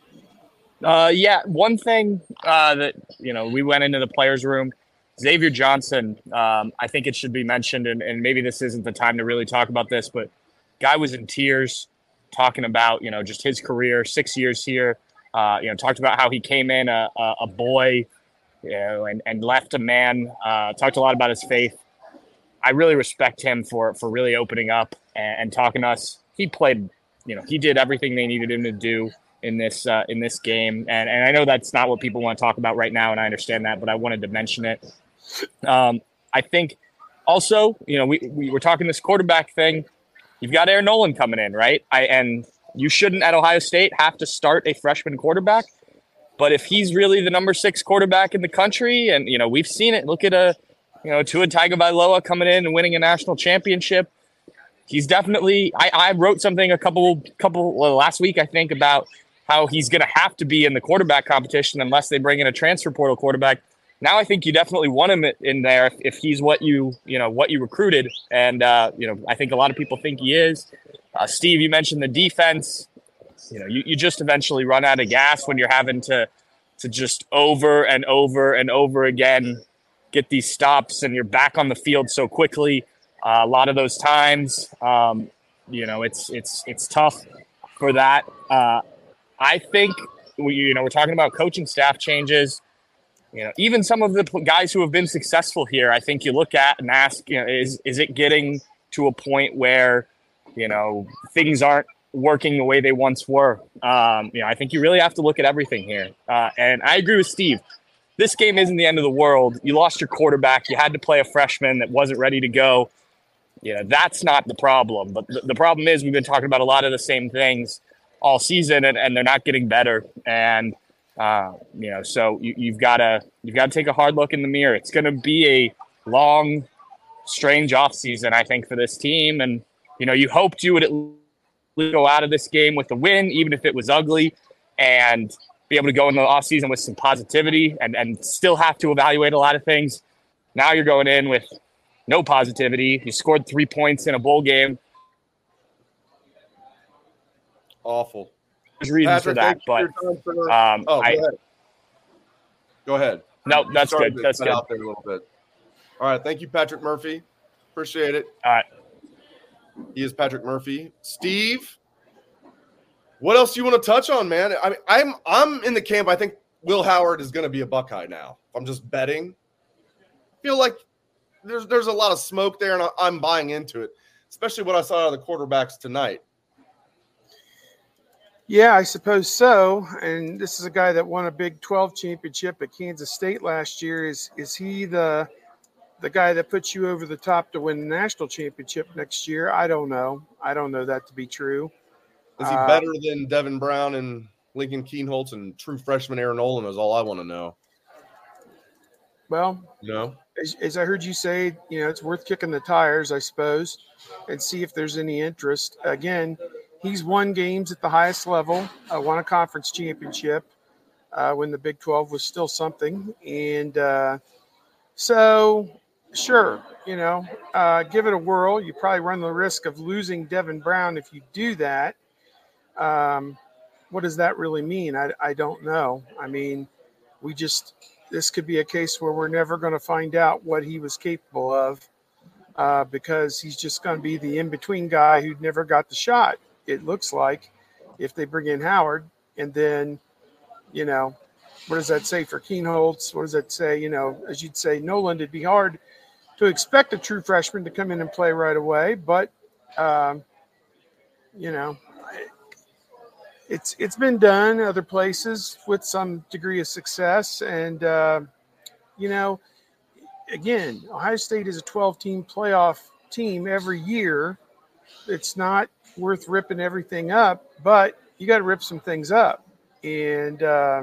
Uh, yeah, one thing uh, that, you know, we went into the players' room. Xavier Johnson, um, I think it should be mentioned, and, and maybe this isn't the time to really talk about this, but guy was in tears talking about, you know, just his career, six years here. Uh, you know, talked about how he came in a, a, a boy, you know, and, and left a man. Uh, talked a lot about his faith. I really respect him for for really opening up and, and talking to us. He played, you know, he did everything they needed him to do in this uh, in this game, and and I know that's not what people want to talk about right now, and I understand that, but I wanted to mention it. Um, I think also, you know, we we were talking this quarterback thing. You've got Aaron Nolan coming in, right? I and you shouldn't at Ohio State have to start a freshman quarterback, but if he's really the number six quarterback in the country, and you know we've seen it. Look at a you know Tua Tagovailoa coming in and winning a national championship. He's definitely. I, I wrote something a couple couple well, last week, I think, about how he's going to have to be in the quarterback competition unless they bring in a transfer portal quarterback. Now I think you definitely want him in there if, if he's what you you know what you recruited, and uh, you know I think a lot of people think he is. Uh, Steve, you mentioned the defense. You know, you, you just eventually run out of gas when you're having to to just over and over and over again get these stops, and you're back on the field so quickly. Uh, a lot of those times, um, you know, it's it's it's tough for that. Uh, I think we, you know we're talking about coaching staff changes. You know, even some of the guys who have been successful here, I think you look at and ask, you know, is is it getting to a point where, you know, things aren't working the way they once were? Um, you know, I think you really have to look at everything here. Uh, and I agree with Steve. This game isn't the end of the world. You lost your quarterback. You had to play a freshman that wasn't ready to go. You know, that's not the problem. But the, the problem is we've been talking about a lot of the same things all season, and, and they're not getting better. And Uh, you know, so you, you've got to you've got to take a hard look in the mirror. It's going to be a long, strange offseason, I think, for this team. And you know, you hoped you would at least go out of this game with a win, even if it was ugly, and be able to go into the offseason with some positivity and and still have to evaluate a lot of things. Now you're going in with no positivity. You scored three points in a bowl game. Awful. There's reasons for that, but for, um, oh, go I, ahead. Go ahead. No, that's good. To That's cut good. Out there a little bit. All right. Thank you, Patrick Murphy. Appreciate it. All right. He is Patrick Murphy. Steve, what else do you want to touch on, man? I mean, I'm I'm in the camp. I think Will Howard is going to be a Buckeye now. I'm just betting. I feel like there's there's a lot of smoke there, and I, I'm buying into it, especially what I saw out of the quarterbacks tonight. Yeah, I suppose so. And this is a guy that won a Big twelve championship at Kansas State last year. Is is he the the guy that puts you over the top to win the national championship next year? I don't know. I don't know that to be true. Is he uh, better than Devin Brown and Lincoln Keenholz and true freshman Aaron Nolan? Is all I want to know. Well, no. As, as I heard you say, you know, it's worth kicking the tires, I suppose, and see if there's any interest. Again, he's won games at the highest level, uh, won a conference championship uh, when the Big twelve was still something. And uh, so, sure, you know, uh, give it a whirl. You probably run the risk of losing Devin Brown if you do that. Um, what does that really mean? I, I don't know. I mean, we just – this could be a case where we're never going to find out what he was capable of uh, because he's just going to be the in-between guy who never got the shot. It looks like, if they bring in Howard. And then, you know, what does that say for Keenholz? What does that say? You know, as you'd say, Nolan, it'd be hard to expect a true freshman to come in and play right away. But, um, you know, it's it's been done other places with some degree of success. And, uh, you know, again, Ohio State is a twelve-team playoff team every year. It's not worth ripping everything up, but you got to rip some things up. And uh,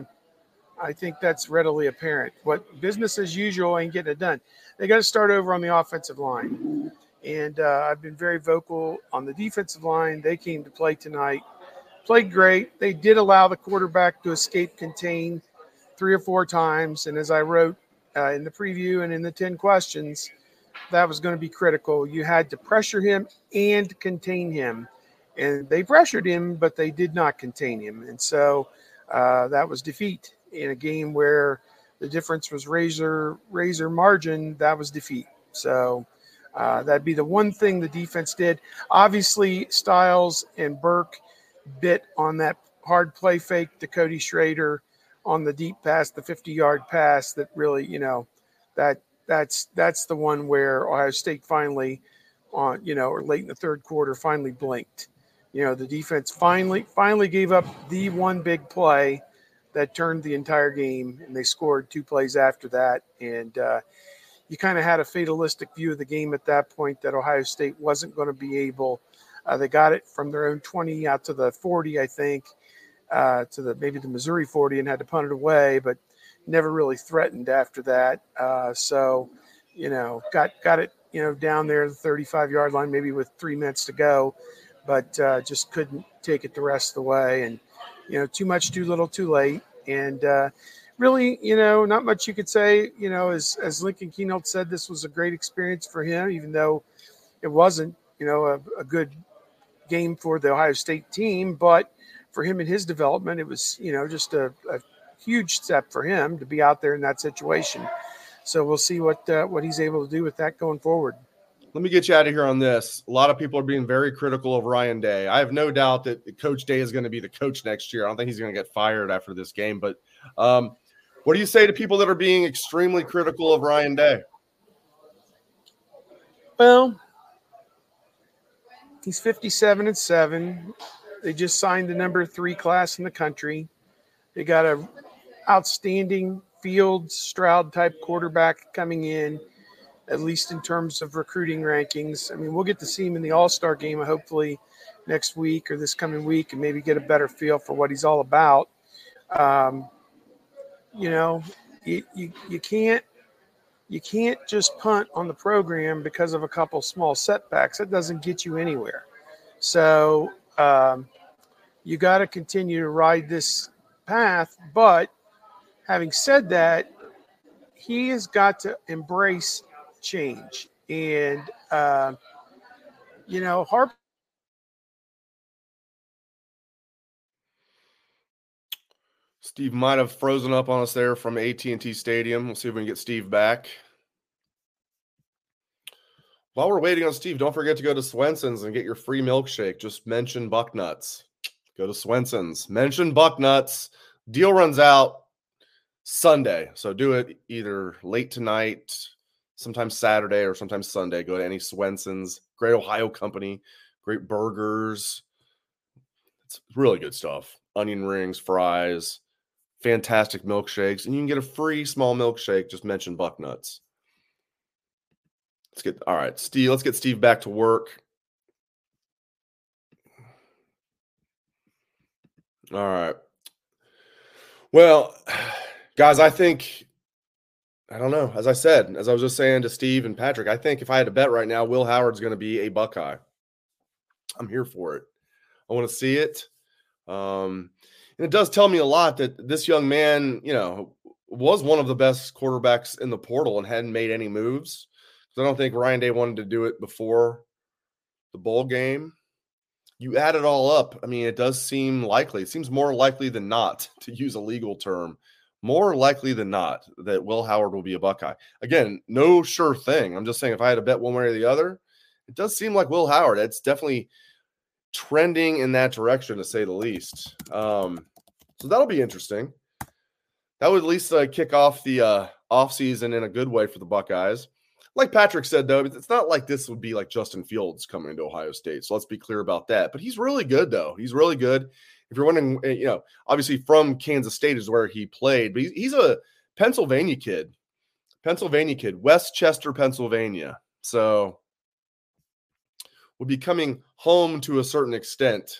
I think that's readily apparent. What business as usual ain't getting it done. They got to start over on the offensive line. And uh, I've been very vocal on the defensive line. They came to play tonight, played great. They did allow the quarterback to escape contain three or four times. And as I wrote uh, in the preview and in the ten questions, that was going to be critical. You had to pressure him and contain him. And they pressured him, but they did not contain him. And so uh, that was defeat in a game where the difference was razor, razor margin. That was defeat. So uh, that'd be the one thing the defense did. Obviously, Styles and Burke bit on that hard play fake to Cody Schrader on the deep pass, the fifty-yard pass that really, you know, that that's that's the one where Ohio State finally, on you know, or late in the third quarter, finally blinked. You know, the defense finally finally gave up the one big play that turned the entire game, and they scored two plays after that. And uh, you kind of had a fatalistic view of the game at that point that Ohio State wasn't going to be able. Uh, they got it from their own twenty out to the forty, I think, uh, to the maybe the Missouri forty, and had to punt it away, but never really threatened after that. Uh, so, you know, got got it, you know, down there the thirty-five-yard line, maybe with three minutes to go. But uh, just couldn't take it the rest of the way. And, you know, too much, too little, too late. And uh, really, you know, not much you could say. You know, as, as Lincoln Keenholz said, this was a great experience for him, even though it wasn't, you know, a, a good game for the Ohio State team. But for him and his development, it was, you know, just a, a huge step for him to be out there in that situation. So we'll see what uh, what he's able to do with that going forward. Let me get you out of here on this. A lot of people are being very critical of Ryan Day. I have no doubt that Coach Day is going to be the coach next year. I don't think he's going to get fired after this game. But um, what do you say to people that are being extremely critical of Ryan Day? Well, he's fifty-seven and seven. They just signed the number three class in the country. They got a outstanding Fields, Stroud type quarterback coming in, at least in terms of recruiting rankings. I mean, we'll get to see him in the All-Star game hopefully next week or this coming week and maybe get a better feel for what he's all about. Um, you know, you, you, you can't you can't just punt on the program because of a couple small setbacks. That doesn't get you anywhere. So um, you got to continue to ride this path. But having said that, he has got to embrace change. And, uh, you know, Harp Steve might have frozen up on us there from A T and T Stadium. We'll see if we can get Steve back. While we're waiting on Steve, don't forget to go to Swenson's and get your free milkshake. Just mention Bucknuts. Go to Swenson's. Mention Bucknuts. Deal runs out Sunday, so do it either late tonight, sometimes Saturday, or sometimes Sunday. Go to any Swenson's. Great Ohio company. Great burgers. It's really good stuff. Onion rings, fries, fantastic milkshakes, and you can get a free small milkshake. Just mention Bucknuts. Let's get all right, Steve. Let's get Steve back to work. All right. Well, guys, I think I don't know. As I said, as I was just saying to Steve and Patrick, I think if I had to bet right now, Will Howard's going to be a Buckeye. I'm here for it. I want to see it. Um, and it does tell me a lot that this young man, you know, was one of the best quarterbacks in the portal and hadn't made any moves. I don't think Ryan Day wanted to do it before the bowl game. You add it all up. I mean, it does seem likely. It seems more likely than not, to use a legal term, more likely than not that Will Howard will be a Buckeye. Again, no sure thing. I'm just saying if I had to bet one way or the other, it does seem like Will Howard. It's definitely trending in that direction, to say the least. Um, so that'll be interesting. That would at least uh, kick off the uh, offseason in a good way for the Buckeyes. Like Patrick said, though, it's not like this would be like Justin Fields coming into Ohio State. So let's be clear about that. But he's really good, though. He's really good. If you're wondering, you know, obviously from Kansas State is where he played, but he's, he's a Pennsylvania kid. Pennsylvania kid, Westchester, Pennsylvania. So would be coming home to a certain extent.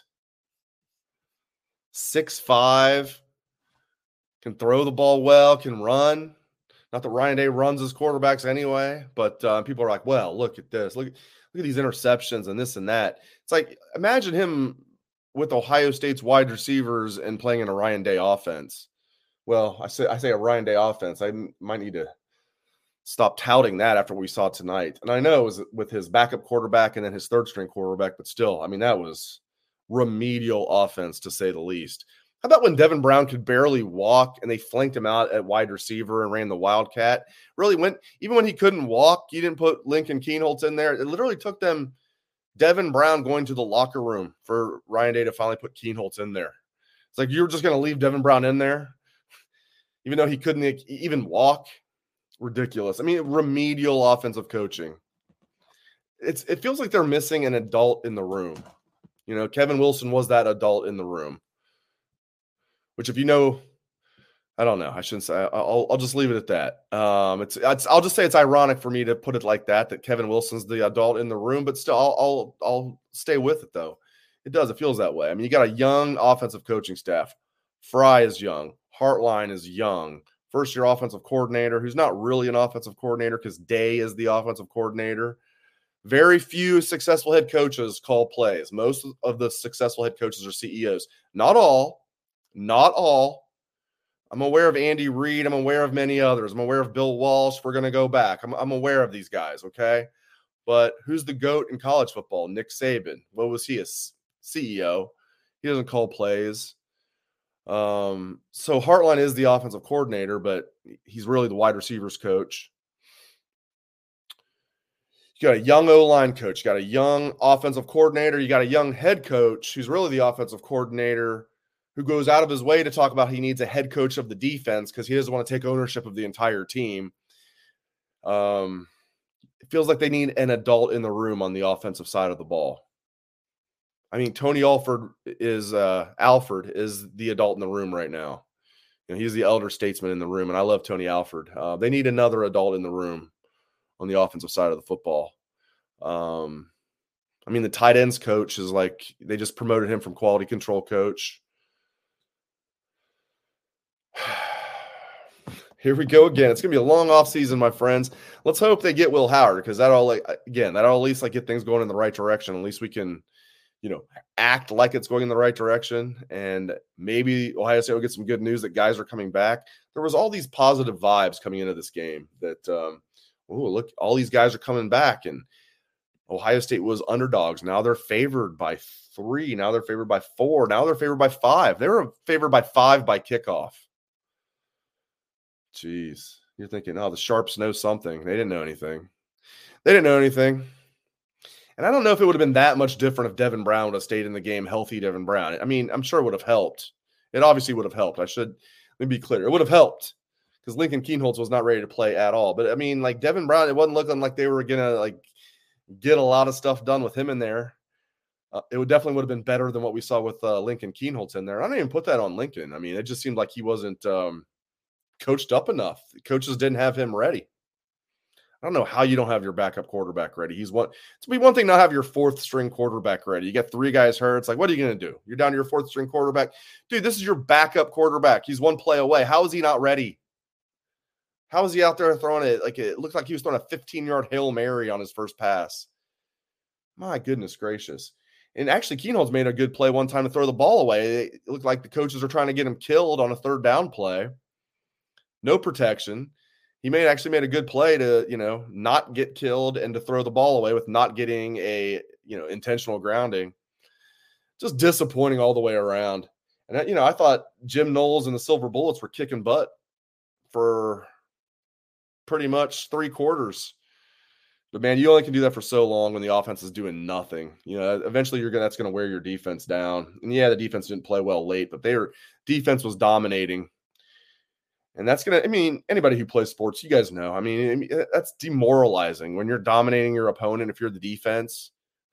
six five, can throw the ball well, can run. Not that Ryan Day runs his quarterbacks anyway, but uh, people are like, well, look at this. Look, look at these interceptions and this and that. It's like, imagine him with Ohio State's wide receivers and playing in a Ryan Day offense. Well, I say I say a Ryan Day offense. I might need to stop touting that after what we saw tonight. And I know it was with his backup quarterback and then his third string quarterback, but still, I mean, that was remedial offense to say the least. How about when Devin Brown could barely walk and they flanked him out at wide receiver and ran the Wildcat? Really went, even when he couldn't walk, you didn't put Lincoln Keenholz in there. It literally took them Devin Brown going to the locker room for Ryan Day to finally put Keenholz in there. It's like, you're just going to leave Devin Brown in there, even though he couldn't even walk. Ridiculous. I mean, remedial offensive coaching. It's It feels like they're missing an adult in the room. You know, Kevin Wilson was that adult in the room. Which, if you know, I don't know. I shouldn't say. I'll I'll just leave it at that. Um, it's, it's I'll just say it's ironic for me to put it like that. That Kevin Wilson's the adult in the room, but still, I'll I'll, I'll stay with it though. It does. It feels that way. I mean, you got a young offensive coaching staff. Fry is young. Hartline is young. First year offensive coordinator, who's not really an offensive coordinator because Day is the offensive coordinator. Very few successful head coaches call plays. Most of the successful head coaches are C E Os. Not all. Not all. I'm aware of Andy Reid. I'm aware of many others. I'm aware of Bill Walsh. We're going to go back. I'm, I'm aware of these guys, okay? But who's the GOAT in college football? Nick Saban. What was he, a C E O? He doesn't call plays. Um, so Hartline is the offensive coordinator, but he's really the wide receivers coach. You got a young O-line coach. You got a young offensive coordinator. You got a young head coach who's really the offensive coordinator, who goes out of his way to talk about he needs a head coach of the defense because he doesn't want to take ownership of the entire team. Um, it feels like they need an adult in the room on the offensive side of the ball. I mean, Tony Alford is uh, Alford is the adult in the room right now. You know, he's the elder statesman in the room, and I love Tony Alford. Uh, they need another adult in the room on the offensive side of the football. Um, I mean, the tight ends coach is like, they just promoted him from quality control coach. Here we go again. It's going to be a long off season, my friends. Let's hope they get Will Howard, because that'll, like, again, that'll at least like get things going in the right direction. At least we can, you know, act like it's going in the right direction. And maybe Ohio State will get some good news that guys are coming back. There was all these positive vibes coming into this game that, um, oh, look, all these guys are coming back. And Ohio State was underdogs. Now they're favored by three. Now they're favored by four. Now they're favored by five. They were favored by five by kickoff. Jeez. You're thinking, oh, the Sharps know something. They didn't know anything. They didn't know anything. And I don't know if it would have been that much different if Devin Brown would have stayed in the game, healthy Devin Brown. I mean, I'm sure it would have helped. It obviously would have helped. I should, let me be clear. It would have helped because Lincoln Kienholz was not ready to play at all. But, I mean, like Devin Brown, it wasn't looking like they were going to, like, get a lot of stuff done with him in there. Uh, it would definitely would have been better than what we saw with uh, Lincoln Kienholz in there. I don't even put that on Lincoln. I mean, it just seemed like he wasn't um, coached up enough. The coaches didn't have him ready. I don't know how you don't have your backup quarterback ready. He's one. It's be one thing not have your fourth string quarterback ready. You get three guys hurt. It's like, what are you going to do? You're down to your fourth string quarterback. Dude, this is your backup quarterback. He's one play away. How is he not ready? How is he out there throwing it? Like it looked like he was throwing a fifteen-yard Hail Mary on his first pass. My goodness gracious. And actually, Kienholz made a good play one time to throw the ball away. It looked like the coaches were trying to get him killed on a third down play. No protection. He made actually made a good play to, you know, not get killed and to throw the ball away with not getting a, you know, intentional grounding. Just disappointing all the way around. And, you know, I thought Jim Knowles and the Silver Bullets were kicking butt for pretty much three quarters. But, man, you only can do that for so long when the offense is doing nothing. You know, eventually you're gonna that's going to wear your defense down. And, yeah, the defense didn't play well late, but their defense was dominating. And that's going to – I mean, anybody who plays sports, you guys know. I mean, that's demoralizing when you're dominating your opponent if you're the defense.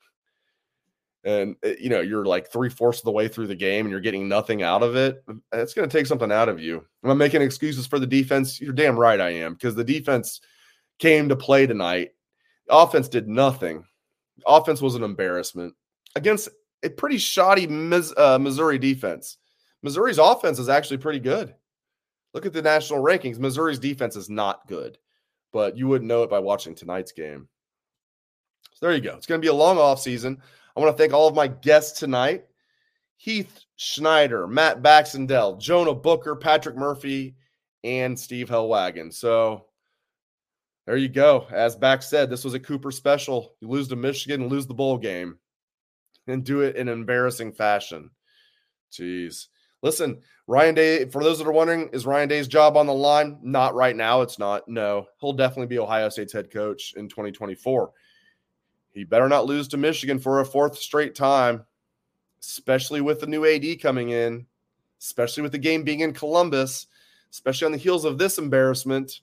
And, you know, you're like three-fourths of the way through the game and you're getting nothing out of it. It's going to take something out of you. Am I making excuses for the defense? You're damn right I am, because the defense came to play tonight. The offense did nothing. The offense was an embarrassment against a pretty shoddy uh, Missouri defense. Missouri's offense is actually pretty good. Look at the national rankings. Missouri's defense is not good, but you wouldn't know it by watching tonight's game. So there you go. It's going to be a long offseason. I want to thank all of my guests tonight. Heath Schneider, Matt Baxendale, Jonah Booker, Patrick Murphy, and Steve Hellwagon. So there you go. As Bax said, this was a Cooper special. You lose to Michigan and lose the bowl game and do it in an embarrassing fashion. Jeez. Listen, Ryan Day, for those that are wondering, is Ryan Day's job on the line? Not right now. It's not. No, he'll definitely be Ohio State's head coach in twenty twenty-four. He better not lose to Michigan for a fourth straight time, especially with the new A D coming in, especially with the game being in Columbus, especially on the heels of this embarrassment.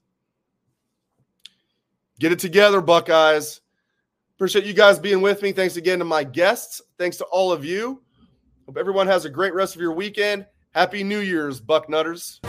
Get it together, Buckeyes. Appreciate you guys being with me. Thanks again to my guests. Thanks to all of you. Hope everyone has a great rest of your weekend. Happy New Year's, Bucknutters.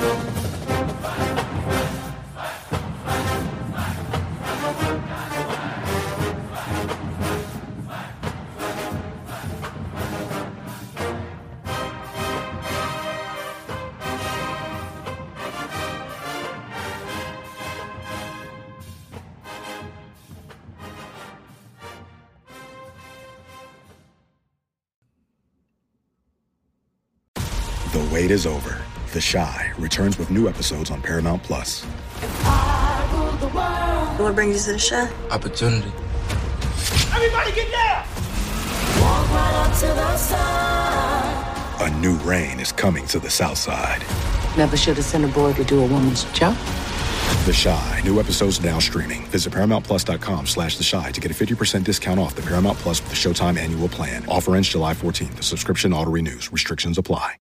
The wait is over. The Chi returns with new episodes on Paramount Plus. What brings you to the Chi? Opportunity. Everybody get down! Walk right up to the side. A new reign is coming to the South Side. Never should have sent a boy to do a woman's job. The Chi. New episodes now streaming. Visit ParamountPlus.com slash The Chi to get a fifty percent discount off the Paramount Plus with the Showtime annual plan. Offer ends July fourteenth. The subscription auto-renews. Restrictions apply.